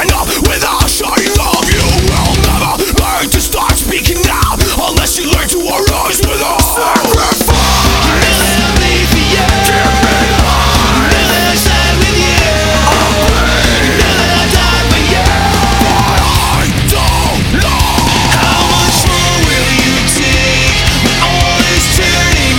stand up without shutting up. You will never learn to start speaking now unless you learn to arise with a sacrifice.